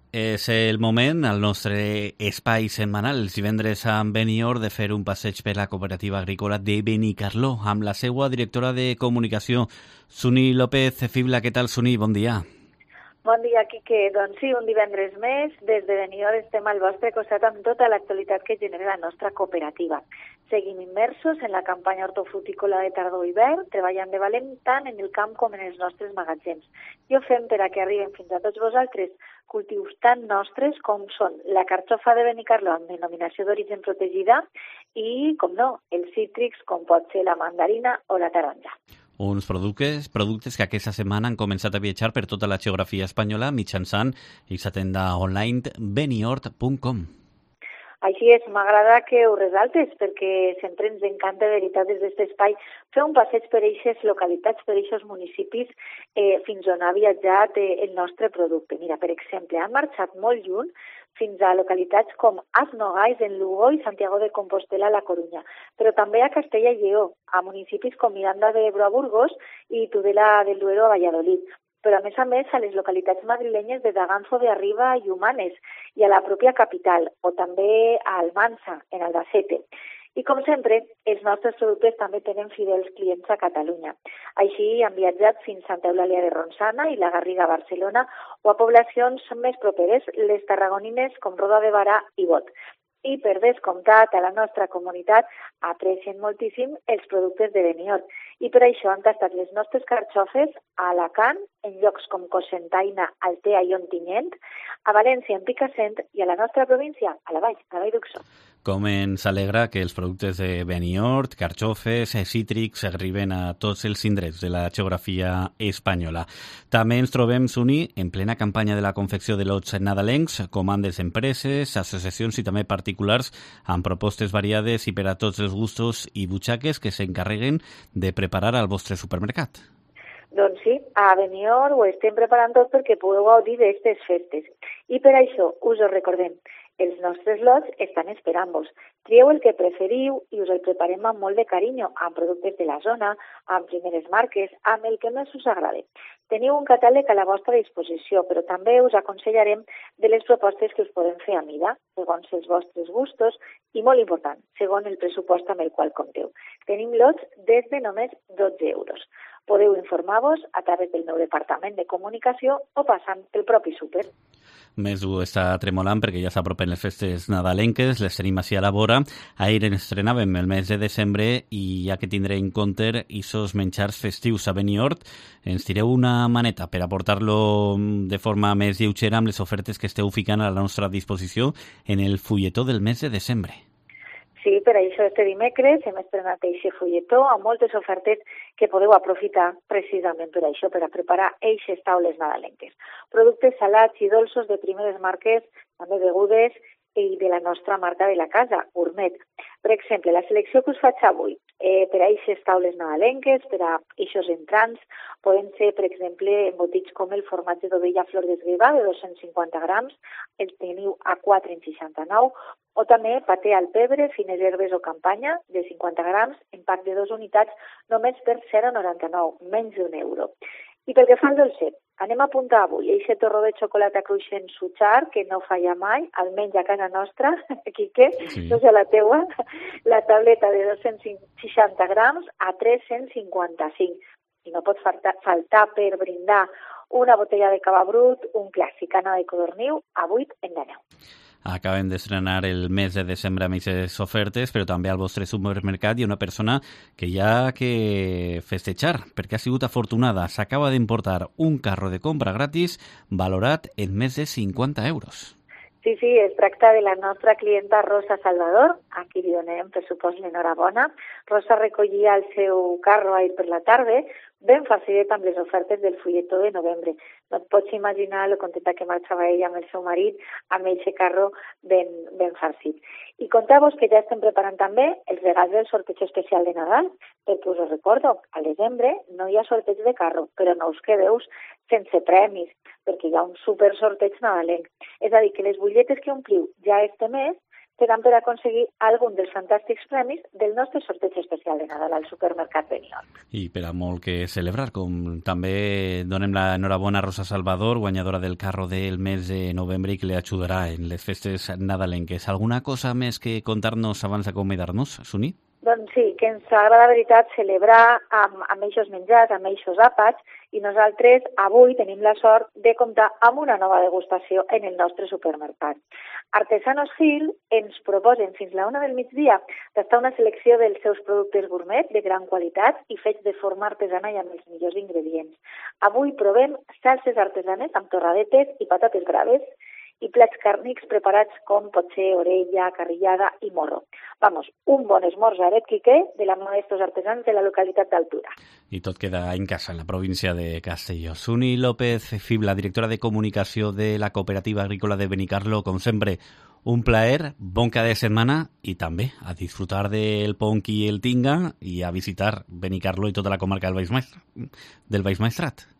És el moment, al nostre espai setmanal, els divendres amb Benior, de fer un passeig per la cooperativa agrícola de Benicarló, amb la seva directora de comunicació, Suni López Fibla. Què tal, Suni? Bon dia. Bon dia, Quique. Doncs sí, un divendres més, des de Benidorm estem al vostre costat amb tota l'actualitat que genera la nostra cooperativa. Seguim immersos en la campanya hortofrutícola de tardor-hivern, treballant de valent tant en el camp com en els nostres magatzems. I ho fem per a que arriben fins a tots vosaltres cultius tan nostres com són la carxofa de Benicarló amb denominació d'origen protegida i, com no, els cítrics com pot ser la mandarina o la taronja. Uns productes que aquesta setmana han començat a viatjar per tota la geografia espanyola mitjançant la tenda online beniort.com. Així és, m'agrada que ho resaltes perquè sempre ens encanta de veritat des d'aquest espai fer un passeig per aquestes localitats, per aquests municipis fins on ha viatjat el nostre producte. Mira, per exemple, han marxat molt lluny fins a localitats com As Nogais, en Lugo i Santiago de Compostela, a la Corunya, però també a Castella i Lleó, a municipis com Miranda de Ebro, a Burgos, i Tudela del Duero, a Valladolid. Però a més a les localitats madrilenyes de Daganzo de Arriba i Humanes i a la pròpia capital, o també a Almansa, en Albacete. I com sempre, els nostres productes també tenen fidels clients a Catalunya. Així han viatjat fins a Santa Eulàlia de Ronçana i la Garriga a Barcelona o a poblacions més properes, les tarragonines com Roda de Barà i Bot. I per descomptat, a la nostra comunitat aprecien moltíssim els productes de Beniort. I per això han tastat les nostres carxofes a Alacant, en llocs com Cocentaina, Altea i Ontinyent, a València, en Picassent, i a la nostra província, a la Vall d'Uixó. Com ens alegra que els productes de Beniort, carxofes, cítrics, arriben a tots els indrets de la geografia espanyola. També ens trobem, Suni, en plena campanya de la confecció de lots nadalencs, comandes d'empreses, associacions i també particulars, amb propostes variades i per a tots els gustos i butxaques que s'encarreguen de preparar al vostre supermercat. Doncs sí, a Beniort ho estem preparant tot perquè pugueu gaudir d'aquestes festes. I per això us ho recordem. Els nostres lots estan esperant-vos. Trieu el que preferiu i us el preparem amb molt de carinyo, amb productes de la zona, amb primeres marques, amb el que més us agrade. Teniu un catàleg a la vostra disposició, però també us aconsellarem de les propostes que us podem fer a mida, segons els vostres gustos i, molt important, segons el pressupost amb el qual compteu. Tenim lots des de només 12 euros. Podeu informar-vos a través del meu departament de comunicació o passant pel propi súper. Més ho està tremolant perquè ja s'apropen les festes nadalenques, les tenim així a la vora. Ahir ens estrenàvem el mes de desembre i ja que tindré en compte aquests menjars festius a Beniort, ens tireu una maneta per aportar-lo de forma més lleugera amb les ofertes que esteu ficant a la nostra disposició en el fulletó del mes de desembre. Sí, per això este dimecres hem estrenat aquest fulletó amb moltes ofertes que podeu aprofitar precisament per això, per a preparar eixes taules nadalenques. Productes salats i dolços de primeres marques, també begudes i de la nostra marca de la casa, Gourmet. Per exemple, la selecció que us faig avui per a eixes taules nadalenques, per a eixos entrants, poden ser, per exemple, embotits com el formatge d'ovella flor d'esgueva de 250 grams, el teniu a 4,69, o també paté al pebre, fines herbes o campanya de 50 grams, en pack de 2 unitats, només per 0,99, menys d'€1. I pel que fa al dolcet, anem a apuntar avui eixe torró de xocolata cruixent Suchar, que no falla mai, almenys a casa nostra, Quique, sí. No sé la teua, la tableta de 260 grams a 355. I no pot faltar per brindar una botella de cava brut, un clàssic Anna de Codorniu, a 8,99. Acabem d'estrenar el mes de desembre amb aquestes ofertes, però també al vostre supermercat hi ha una persona que hi ha que festejar, perquè ha sigut afortunada. S'acaba d'emportar un carro de compra gratis valorat en més de 50 euros. Sí, es tracta de la nostra clienta Rosa Salvador, a qui li donem, per supost, l'enhorabona. Rosa recollia el seu carro ahir per la tarda, ben farcidet amb les ofertes del fulletó de novembre. No et pots imaginar lo contenta que marxava ella amb el seu marit, amb aquest carro ben farcit. I conteu-vos que ja estem preparant també els regals del sorteig especial de Nadal, perquè us ho recordo, al desembre no hi ha sorteig de carro, però no us quedeu sense premis, perquè hi ha un super sorteig nadalenc. És a dir, que les butlletes que ompliu ja este mes seran per aconseguir algun dels fantàstics premis del nostre sorteig especial de Nadal al supermercat Benidorm. I per a molt que celebrar, com també donem l'enhorabona a Rosa Salvador, guanyadora del carro del mes de novembre i que li ajudarà en les festes nadalenques. Alguna cosa més que contar-nos abans d'acomiadar-nos, Suni? Doncs sí, que ens agrada de veritat celebrar amb aquests menjars, amb aquests àpats, i nosaltres avui tenim la sort de comptar amb una nova degustació en el nostre supermercat. Artesanos Gil ens proposen fins la 1 del migdia tastar una selecció dels seus productes gourmet de gran qualitat i fets de forma artesana i amb els millors ingredients. Avui provem salses artesanes amb torradetes i patates braves i plats càrnics preparats com pot ser orella, carrillada i morro. Vamos, un bon esmorzaret, Quique, de la mà d'estos artesans de la localitat d'Altura. I tot queda en casa, en la província de Castelló. Suni López Fibla, directora de comunicació de la Cooperativa Agrícola de Benicarló, com sempre, un plaer, bon cada setmana i també a disfrutar del Ponc i el Tinga i a visitar Benicarló i tota la comarca del Baix Maestrat.